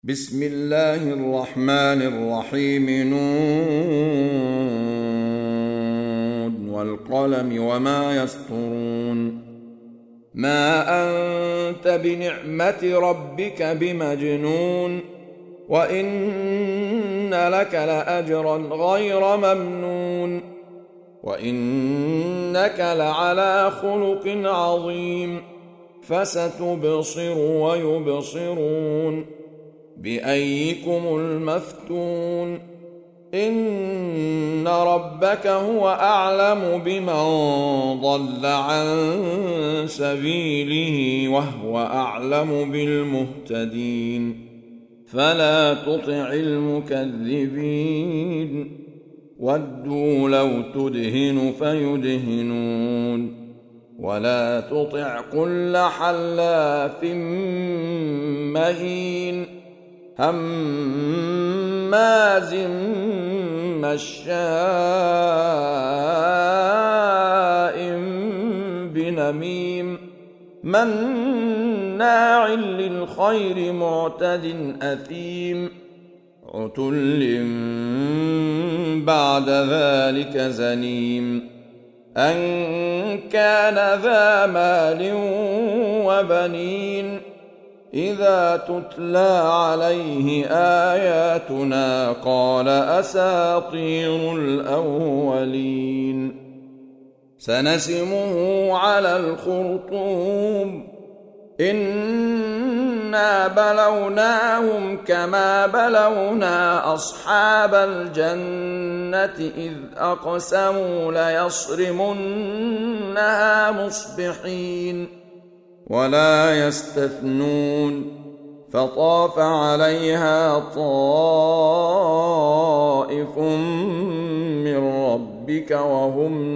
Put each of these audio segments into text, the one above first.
بسم الله الرحمن الرحيم. نون والقلم وما يسطرون. ما أنت بنعمة ربك بمجنون، وإن لك لأجرا غير ممنون، وإنك لعلى خلق عظيم. فستبصر ويبصرون بأيكم المفتون. إن ربك هو أعلم بمن ضل عن سبيله وهو أعلم بالمهتدين. فلا تطع المكذبين، ودوا لو تدهن فيدهنون. ولا تطع كل حلاف مهين، هماز مشاء بنميم، مناع للخير معتد أثيم، عتل بعد ذلك زنيم. أن كان ذا مال وبنين، إذا تتلى عليه آياتنا قال أساطير الأولين. سنسمه على الخرطوم، إنا بلوناهم كما بلونا أصحاب الجنة إذ أقسموا ليصرمنها مصبحين، ولا يستثنون. فطاف عليها طائف من ربك وهم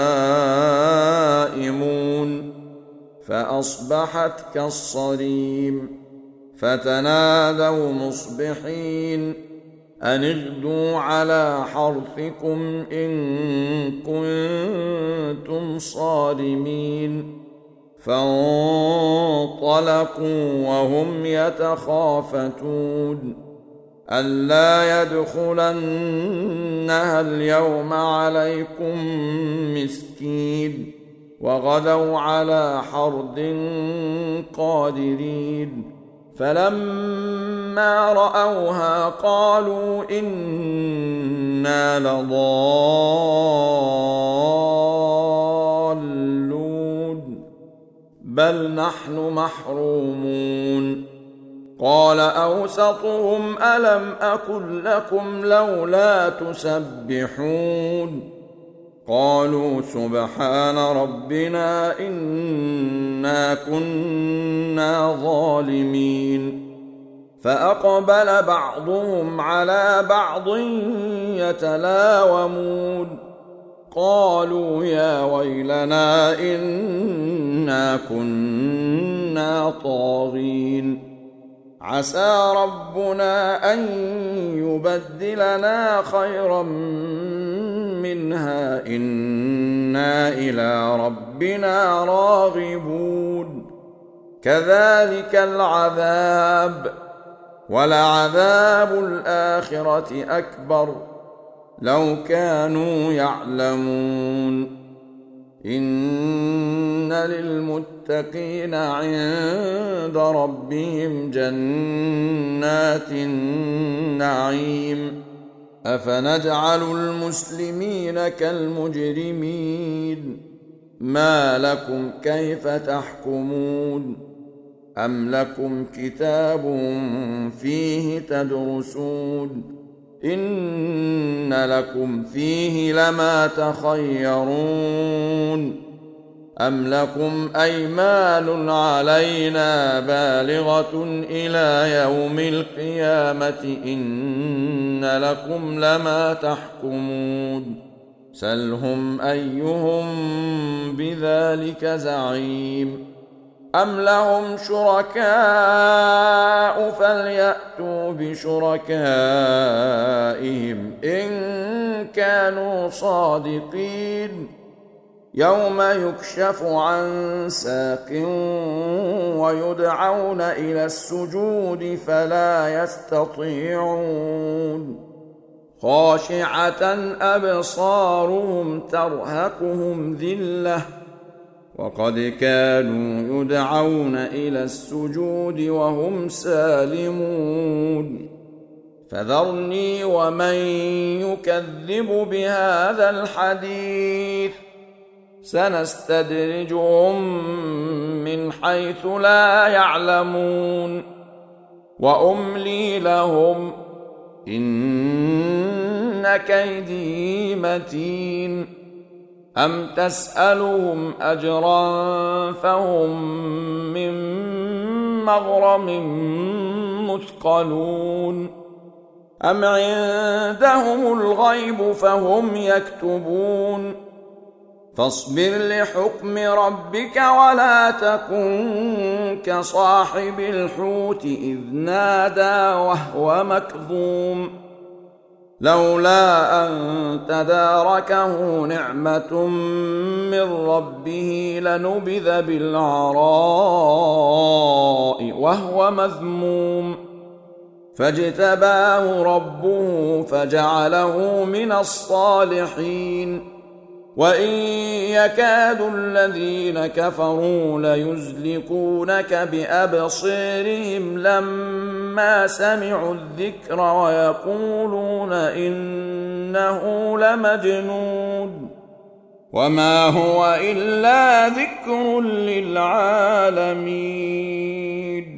نائمون، فأصبحت كالصريم. فتنادوا مصبحين أن اغدوا على حرثكم إن كنتم صارمين. فانطلقوا وهم يتخافتون ألا يدخلنها اليوم عليكم مسكين، وغدوا على حرد قادرين. فلما رأوها قالوا إنا لضالون، بل نحن محرومون. قال أوسطهم ألم أقل لكم لولا تسبحون؟ قالوا سبحان ربنا إنا كنا ظالمين. فأقبل بعضهم على بعض يتلاومون قالوا يا ويلنا إنا كنا طاغين. عسى ربنا أن يبدلنا خيرا منها إنا إلى ربنا راغبون. كذلك العذاب، ولعذاب الآخرة أكبر لو كانوا يعلمون. إن للمتقين عند ربهم جنات النعيم. أفنجعل المسلمين كالمجرمين؟ ما لكم كيف تحكمون؟ أم لكم كتاب فيه تدرسون؟ إن لكم فيه لما تخيرون. أم لكم أيمان علينا بالغة إلى يوم القيامة إن لكم لما تحكمون. سلهم أيهم بذلك زعيم. أم لهم شركاء فليأتوا بشركائهم إن كانوا صادقين. يوم يكشف عن ساق ويدعون إلى السجود فلا يستطيعون خاشعة أبصارهم ترهقهم ذلة وقد كانوا يدعون إلى السجود وهم سالمون فذرني ومن يكذب بهذا الحديث سنستدرجهم من حيث لا يعلمون وأملي لهم إن كيدي متين أم تسألهم أجرا فهم من مغرم مثقلون أم عندهم الغيب فهم يكتبون فاصبر لحكم ربك ولا تكن كصاحب الحوت إذ نادى وهو مكظوم لولا أن تداركه نعمة من ربه لنبذ بالعراء وهو مذموم فاجتباه ربه فجعله من الصالحين وإن يكاد الذين كفروا ليزلقونك بأبصيرهم لما سمعوا الذكر ويقولون إنه لمجنون وما هو إلا ذكر للعالمين